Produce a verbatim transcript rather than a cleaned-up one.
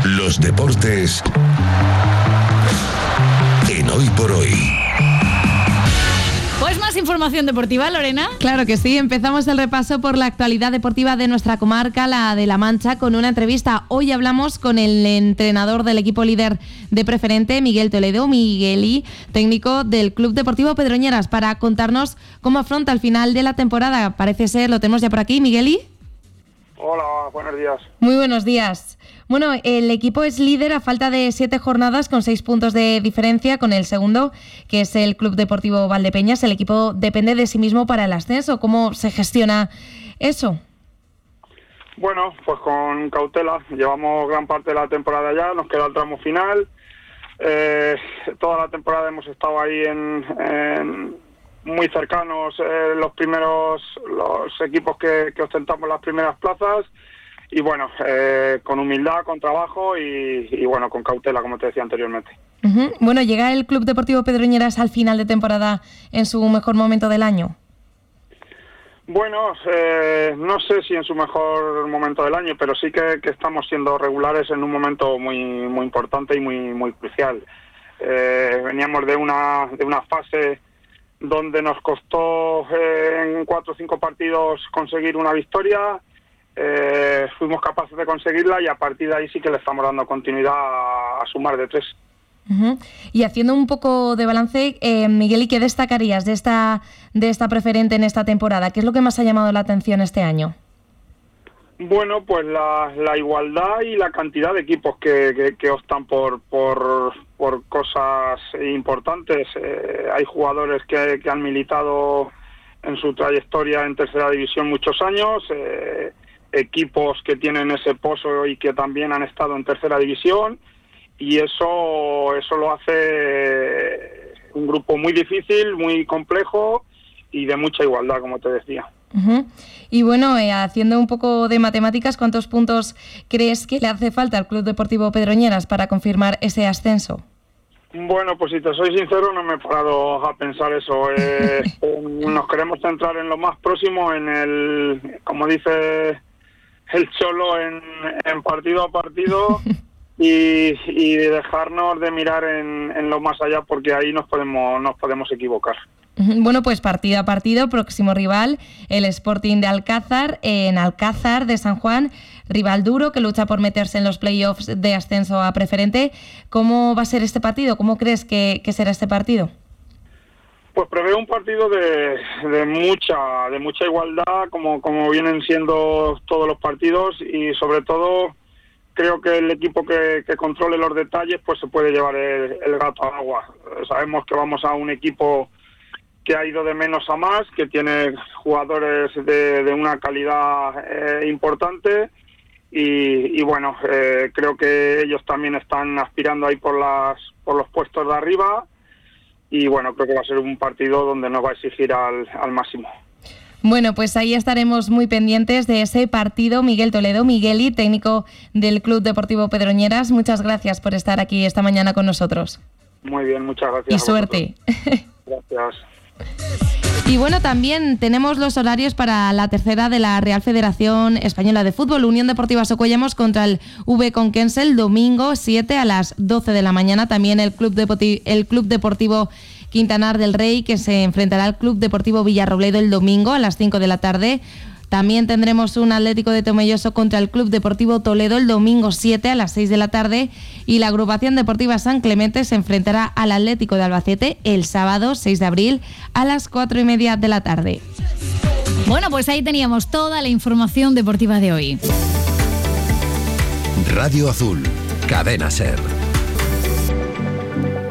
Los deportes en Hoy por Hoy. Pues más información deportiva, Lorena. Claro que sí, empezamos el repaso por la actualidad deportiva de nuestra comarca, la de La Mancha, con una entrevista. Hoy hablamos con el entrenador del equipo líder de Preferente, Miguel Toledo, Migueli, técnico del Club Deportivo Pedroñeras, para contarnos cómo afronta el final de la temporada. Parece ser, lo tenemos ya por aquí, Migueli. Hola, buenos días. Muy buenos días. Bueno, el equipo es líder a falta de siete jornadas con seis puntos de diferencia con el segundo, que es el Club Deportivo Valdepeñas. El equipo depende de sí mismo para el ascenso. ¿Cómo se gestiona eso? Bueno, pues con cautela. Llevamos gran parte de la temporada ya, nos queda el tramo final. Eh, toda la temporada hemos estado ahí en, en muy cercanos eh, los primeros los equipos que, que ostentamos las primeras plazas. Y bueno, eh, con humildad, con trabajo y, y bueno, con cautela, como te decía anteriormente. Uh-huh. Bueno, ¿llega el Club Deportivo Pedroñeras al final de temporada en su mejor momento del año? Bueno, eh, no sé si en su mejor momento del año, pero sí que, que estamos siendo regulares en un momento muy muy importante y muy muy crucial. Eh, veníamos de una de una fase donde nos costó eh, en cuatro o cinco partidos conseguir una victoria. Eh, fuimos capaces de conseguirla y a partir de ahí sí que le estamos dando continuidad a, a sumar de tres. Uh-huh. Y haciendo un poco de balance, eh, Miguel, ¿y qué destacarías de esta de esta Preferente en esta temporada? ¿Qué es lo que más ha llamado la atención este año? Bueno, pues la, la igualdad y la cantidad de equipos que, que, que optan por, por, por cosas importantes. Eh, hay jugadores que, que han militado en su trayectoria en tercera división muchos años, eh, equipos que tienen ese pozo y que también han estado en tercera división, y eso eso lo hace un grupo muy difícil, muy complejo y de mucha igualdad, como te decía. Uh-huh. Y bueno, eh, haciendo un poco de matemáticas, ¿cuántos puntos crees que le hace falta al Club Deportivo Pedroñeras para confirmar ese ascenso? Bueno, pues si te soy sincero, no me he parado a pensar eso. Eh, nos queremos centrar en lo más próximo, en el, como dice el Cholo, en, en partido a partido y, y dejarnos de mirar en, en lo más allá, porque ahí nos podemos nos podemos equivocar. Bueno, pues partido a partido, próximo rival, el Sporting de Alcázar, en Alcázar de San Juan, rival duro que lucha por meterse en los playoffs de ascenso a Preferente. ¿Cómo va a ser este partido? ¿Cómo crees que, que será este partido? Pues preveo un partido de, de mucha de mucha igualdad, como, como vienen siendo todos los partidos, y sobre todo creo que el equipo que, que controle los detalles pues se puede llevar el, el gato al agua. Sabemos que vamos a un equipo que ha ido de menos a más, que tiene jugadores de, de una calidad eh, importante y, y bueno, eh, creo que ellos también están aspirando ahí por las por los puestos de arriba y bueno, creo que va a ser un partido donde nos va a exigir al, al máximo. Bueno, pues ahí estaremos muy pendientes de ese partido. Miguel Toledo, Migueli, técnico del Club Deportivo Pedroñeras, muchas gracias por estar aquí esta mañana con nosotros. Muy bien, muchas gracias. Y suerte. Gracias. Y bueno, también tenemos los horarios para la tercera de la Real Federación Española de Fútbol. Unión Deportiva Socuellamos contra el V Conquense el domingo siete a las doce de la mañana. También el Club Deportivo, el Club Deportivo Quintanar del Rey, que se enfrentará al Club Deportivo Villarrobledo el domingo a las cinco de la tarde. También tendremos un Atlético de Tomelloso contra el Club Deportivo Toledo el domingo siete a las seis de la tarde, y la Agrupación Deportiva San Clemente se enfrentará al Atlético de Albacete el sábado seis de abril a las cuatro y media de la tarde. Bueno, pues ahí teníamos toda la información deportiva de hoy. Radio Azul, Cadena SER.